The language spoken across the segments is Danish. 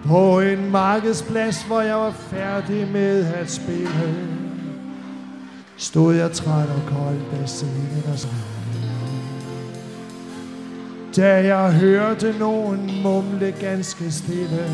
På en markedsplads, hvor jeg var færdig med at spille, stod jeg træt og kold bag scenen og sang. Da jeg hørte nogen mumle ganske stille,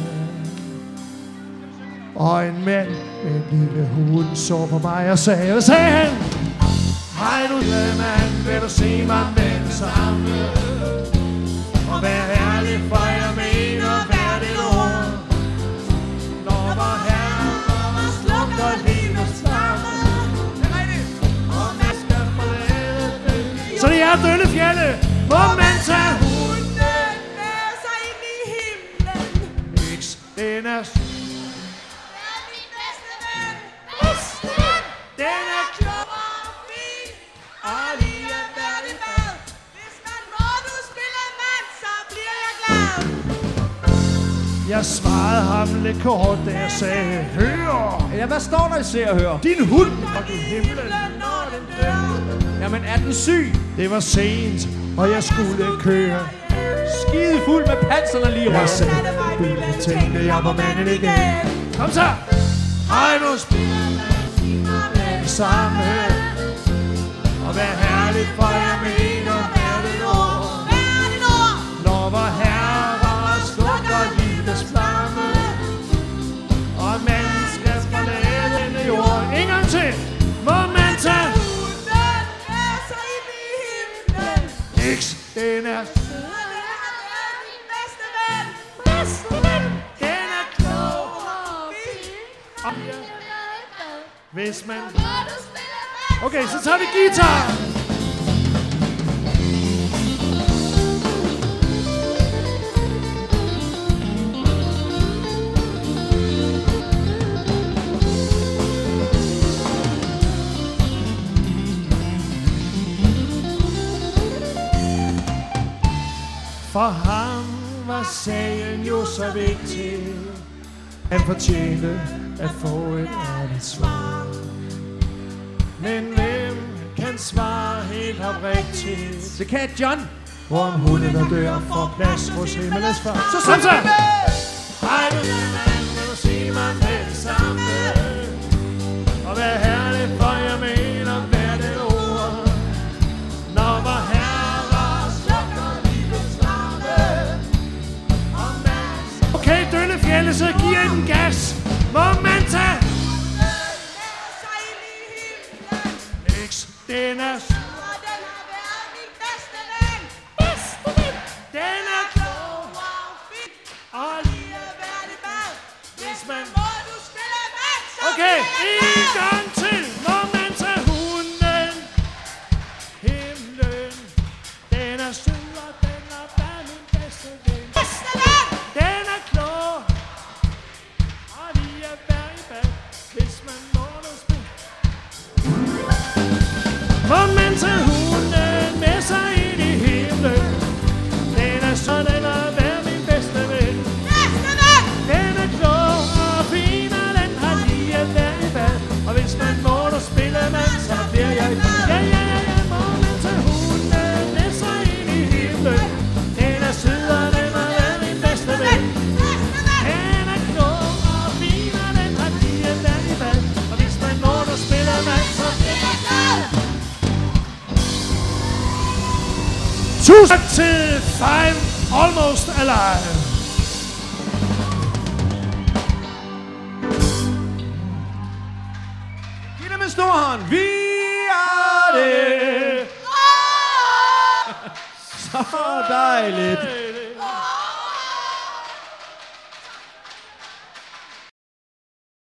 og en mand med en lille hund så på mig og sagde, hvad sagde han? Hej du glade mand, vil du se mig med sammen? Og vær ærlig, for jeg mener hvert et ord. Når vor herre kommer, slukker livets flamme. Og man skal forlade det. Så det er Døllefjelde, hvor man tager hunden med sig ind i himlen. Niks, den er min bedste ven. Den er klog og fin, og lige er færdig med. Hvis man må du spille mand, så bliver jeg glad. Jeg svarede ham lidt kort, da jeg sagde, hør. Ja, hvad står der i Se og Hør? Din hund og din himlen, når den dør. Jamen, er den syg? Det var sent, og jeg skulle køre. Skide fuld med panserne lige Jeg rød. satte bilen, tænkte jeg på manden igen. Kom så! Hej nu, spiller med sammen. Og vær herligt, for jeg mener hvert et ord. Når vor herre var slukker livets flamme, og man skal forlade denne jord. En gang til! Må man tage hunden med sig ind i himlen. Niks, den er min bedste ven. Den er klog og fin. Hvis man... Okay, så tager vi guitar. For ham var sagen jo så vigtig. Han fortjente at få et ærligt svar. Men hvem kan svare helt oprigtigt? Det kan John. Hvor om hunden der dør får plads hos himmelens far. Så sammen! Hej du mand, vil du se mig med det samme? Og vær herlig, for jeg mener hvert et ord. Når vor herre var slukker livets flamme. Og man... Okay, Døllefjelde, så giver den gas. Må man tage... Den er sur, og den har været min bedste ven. Den er klog og fin, og lige er værdig mad. Hvis man må du spille mand, så okay, en gang til. Må man tage hunden, himlen. Den er sur, og den har været min bedste ven. Den er klog, og lige er værdig mad. Hvis man må du spille. Må man tage hunden med sig ind i himlen. Den er så, den har været min bedste ven. Den er klog og fin, og den har lige været i bad. Og hvis man må du spille mand, så bliver jeg glad. Ja, ja, ja, ja, må man tage hunden med sig ind i himlen. Den er sød, og den har været min bedste ven. Den er klog og fin, og den har lige været i bad. Og hvis man må du spille mand, så bliver jeg glad. Tusind til Five Almost Alive. Giv dem en stor hånd. Vi er det. Så dejligt.